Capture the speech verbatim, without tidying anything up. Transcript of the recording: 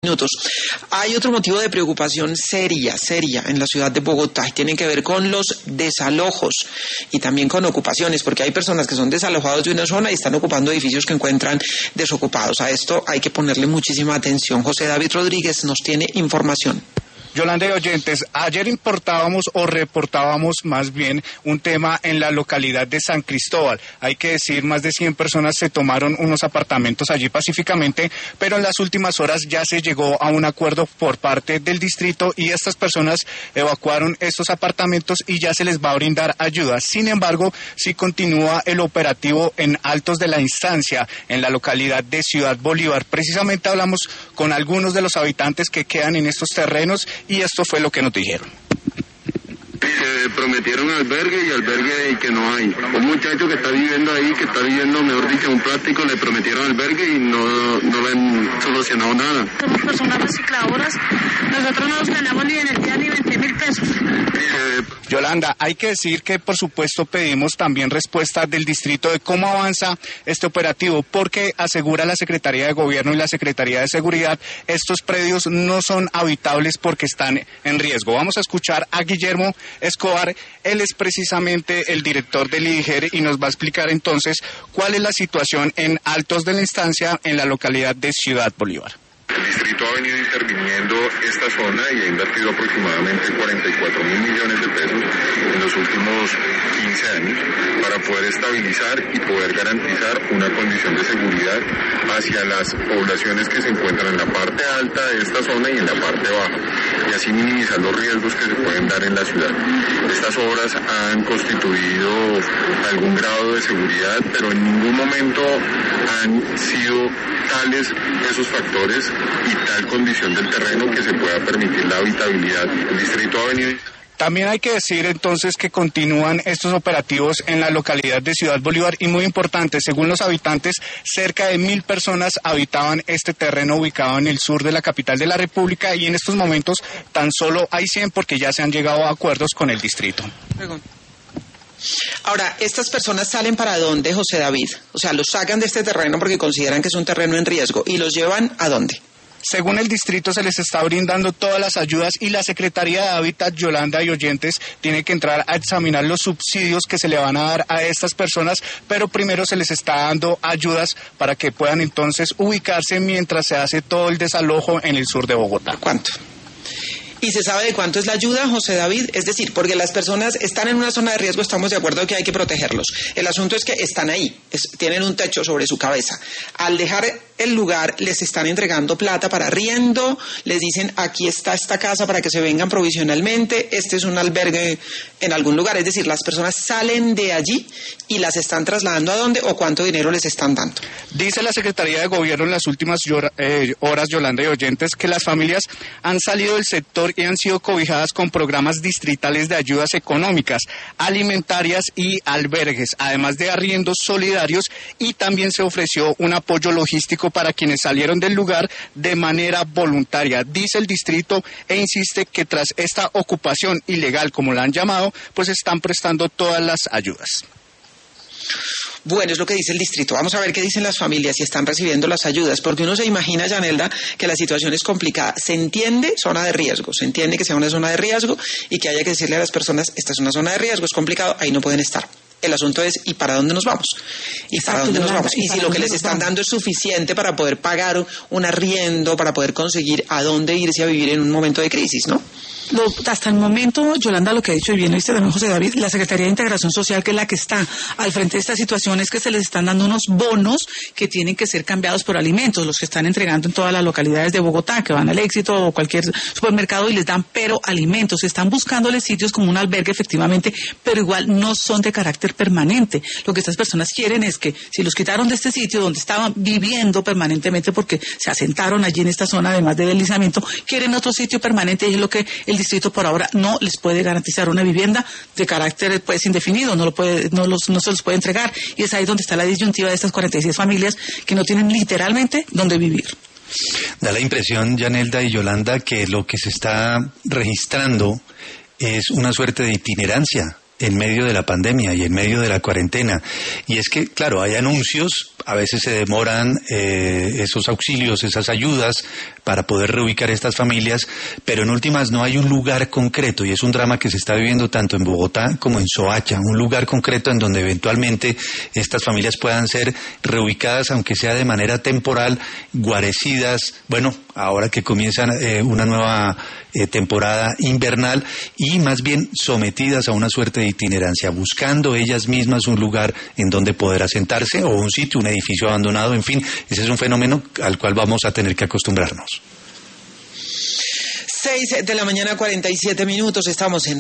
minutos. Hay otro motivo de preocupación seria, seria en la ciudad de Bogotá y tiene que ver con los desalojos y también con ocupaciones, porque hay personas que son desalojados de una zona y están ocupando edificios que encuentran desocupados. A esto hay que ponerle muchísima atención. José David Rodríguez nos tiene información. Yolanda y oyentes, ayer importábamos o reportábamos más bien un tema en la localidad de San Cristóbal. Hay que decir, más de cien personas se tomaron unos apartamentos allí pacíficamente, pero en las últimas horas ya se llegó a un acuerdo por parte del distrito y estas personas evacuaron estos apartamentos y ya se les va a brindar ayuda. Sin embargo, sí continúa el operativo en Altos de la Instancia, en la localidad de Ciudad Bolívar. Precisamente hablamos con algunos de los habitantes que quedan en estos terrenos y esto fue lo que nos dijeron. Que prometieron albergue y albergue y que no hay. Un muchacho que está viviendo ahí, que está viviendo, mejor dicho, un plástico, le prometieron albergue y no, no le han solucionado nada. Somos personas recicladoras, nosotros no nos ganamos ni en el día ni veinte mil pesos. Eh, Yolanda, hay que decir que por supuesto pedimos también respuesta del distrito de cómo avanza este operativo, porque asegura la Secretaría de Gobierno y la Secretaría de Seguridad, estos predios no son habitables porque están en riesgo. Vamos a escuchar a Guillermo Escobar, él es precisamente el director del I D G E R y nos va a explicar entonces cuál es la situación en Altos de la Instancia en la localidad de Ciudad Bolívar. El distrito ha venido interviniendo esta zona y ha invertido aproximadamente cuarenta y cuatro mil millones de pesos en los últimos quince años para poder estabilizar y poder garantizar una condición de seguridad hacia las poblaciones que se encuentran en la parte alta de esta zona y en la parte baja, y así minimizar los riesgos que se pueden dar en la ciudad. Estas obras han constituido algún grado de seguridad, pero en ningún momento han sido tales esos factores y tal condición del terreno que se pueda permitir la habitabilidad. El distrito ha venido... También hay que decir entonces que continúan estos operativos en la localidad de Ciudad Bolívar y muy importante, según los habitantes, cerca de mil personas habitaban este terreno ubicado en el sur de la capital de la República y en estos momentos tan solo hay cien porque ya se han llegado a acuerdos con el distrito. Ahora, ¿estas personas salen para dónde, José David? O sea, los sacan de este terreno porque consideran que es un terreno en riesgo y los llevan ¿a dónde? Según el distrito se les está brindando todas las ayudas y la Secretaría de Hábitat, Yolanda y oyentes, tiene que entrar a examinar los subsidios que se le van a dar a estas personas, pero primero se les está dando ayudas para que puedan entonces ubicarse mientras se hace todo el desalojo en el sur de Bogotá. ¿Cuánto? ¿Y se sabe de cuánto es la ayuda, José David? Es decir, porque las personas están en una zona de riesgo, estamos de acuerdo que hay que protegerlos. El asunto es que están ahí, es, tienen un techo sobre su cabeza. Al dejar el lugar, les están entregando plata para arriendo, les dicen, aquí está esta casa para que se vengan provisionalmente, este es un albergue en algún lugar. Es decir, las personas salen de allí y las están trasladando ¿a dónde o cuánto dinero les están dando? Dice la Secretaría de Gobierno en las últimas eh, horas, Yolanda y oyentes, que las familias han salido del sector y han sido cobijadas con programas distritales de ayudas económicas, alimentarias y albergues, además de arriendos solidarios, y también se ofreció un apoyo logístico para quienes salieron del lugar de manera voluntaria. Dice el distrito e insiste que tras esta ocupación ilegal, como la han llamado, pues están prestando todas las ayudas. Bueno, es lo que dice el distrito. Vamos a ver qué dicen las familias si están recibiendo las ayudas, porque uno se imagina, Yanelda, que la situación es complicada. Se entiende zona de riesgo, se entiende que sea una zona de riesgo y que haya que decirle a las personas, esta es una zona de riesgo, es complicado, ahí no pueden estar. El asunto es, ¿y para dónde nos vamos? ¿Y para dónde nos vamos? Y si lo que les están dando es suficiente para poder pagar un arriendo, para poder conseguir a dónde irse a vivir en un momento de crisis, ¿no? Lo, hasta el momento, Yolanda, lo que ha dicho y bien lo dice también José David, la Secretaría de Integración Social, que es la que está al frente de esta situación, es que se les están dando unos bonos que tienen que ser cambiados por alimentos, los que están entregando en todas las localidades de Bogotá, que van al Éxito o cualquier supermercado y les dan pero alimentos. Están buscándoles sitios como un albergue, efectivamente, pero igual no son de carácter permanente. Lo que estas personas quieren es que si los quitaron de este sitio donde estaban viviendo permanentemente porque se asentaron allí en esta zona además de deslizamiento, quieren otro sitio permanente y es lo que el distrito por ahora no les puede garantizar una vivienda de carácter pues indefinido, no lo puede, no los, no se los puede entregar, y es ahí donde está la disyuntiva de estas cuarenta y seis familias que no tienen literalmente dónde vivir. Da la impresión, Yanelda y Yolanda, que lo que se está registrando es una suerte de itinerancia en medio de la pandemia y en medio de la cuarentena. Y es que, claro, hay anuncios, a veces se demoran eh, esos auxilios, esas ayudas para poder reubicar estas familias, pero en últimas no hay un lugar concreto, y es un drama que se está viviendo tanto en Bogotá como en Soacha, un lugar concreto en donde eventualmente estas familias puedan ser reubicadas, aunque sea de manera temporal, guarecidas, bueno, ahora que comienzan eh, una nueva eh, temporada invernal, y más bien sometidas a una suerte de itinerancia, buscando ellas mismas un lugar en donde poder asentarse, o un sitio, un edificio abandonado, en fin, ese es un fenómeno al cual vamos a tener que acostumbrarnos. seis de la mañana, cuarenta y siete minutos, estamos en